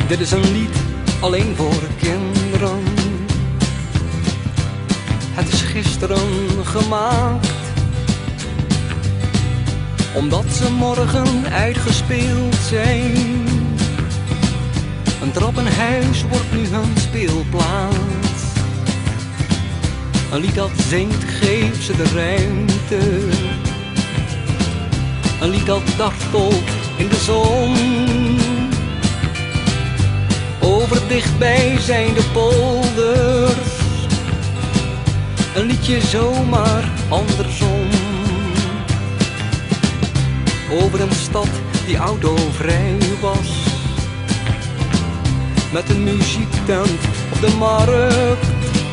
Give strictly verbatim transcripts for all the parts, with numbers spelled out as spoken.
Dit is een lied alleen voor kinderen. Het is gisteren gemaakt, omdat ze morgen uitgespeeld zijn. Een trappenhuis wordt nu hun speelplaats. Een lied dat zingt, geeft ze de ruimte. Een lied dat dartelt in de zon. Over dichtbij zijn de polders. Een liedje zomaar andersom. Over een stad die autovrij was, met een muziektent op de markt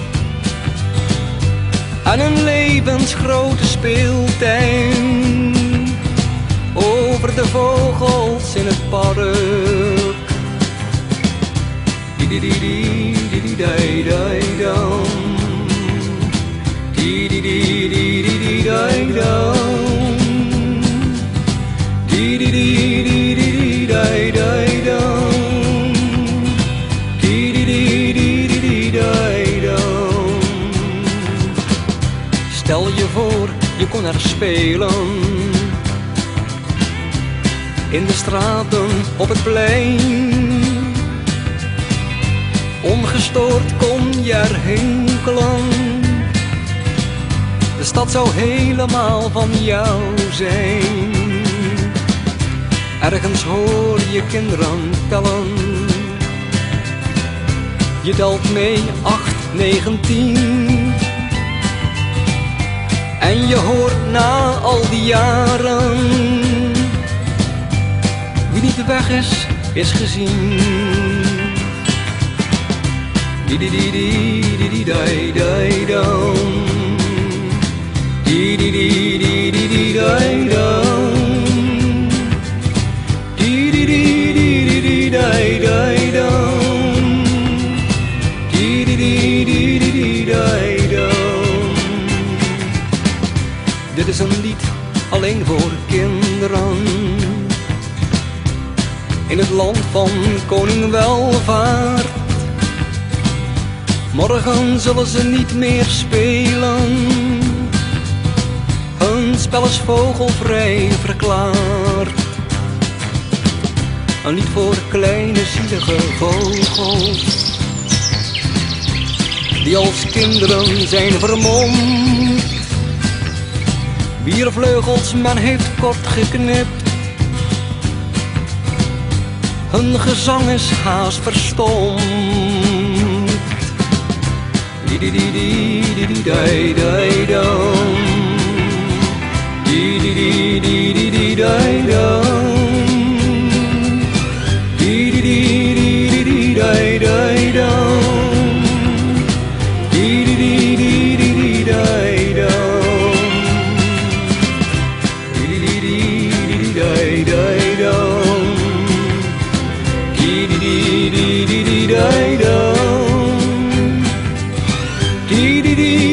en een levensgrote speeltuin. Over de vogels in het park. Di di di di di di dai dai dam. Di di di di di di dai dam. Di di di di di di dai dai dam. Di di di di di di dai dam. Stel je voor, je kon er spelen. In de straten, op het plein. Ongestoord kon je er hinkelen. De stad zou helemaal van jou zijn. Ergens hoor je kinderen tellen. Je telt mee, acht, negen, tien. En je hoort na al die jaren, wie niet weg is, is gezien. Di di di di di di dai dai dam. Di di di di di di dai dam. Di di di di di di dai dai dam. Di di di di di di dai dam. Dit is een lied alleen voor kinderen. In het land van koning Welvaart. Morgen zullen ze niet meer spelen. Hun spel is vogelvrij verklaard. Een lied voor kleine zielige vogels, die als kinderen zijn vermomd. Wier vleugels men heeft kort geknipt. Hun gezang is haast verstomd. Di di di di di di dai dai dam. Di di di di di di dai dam. Di di di di di di dai dai dam. Di di di di di di dai dam. Di di di di di dai dai dam. Di di di di di dai dam. Di di di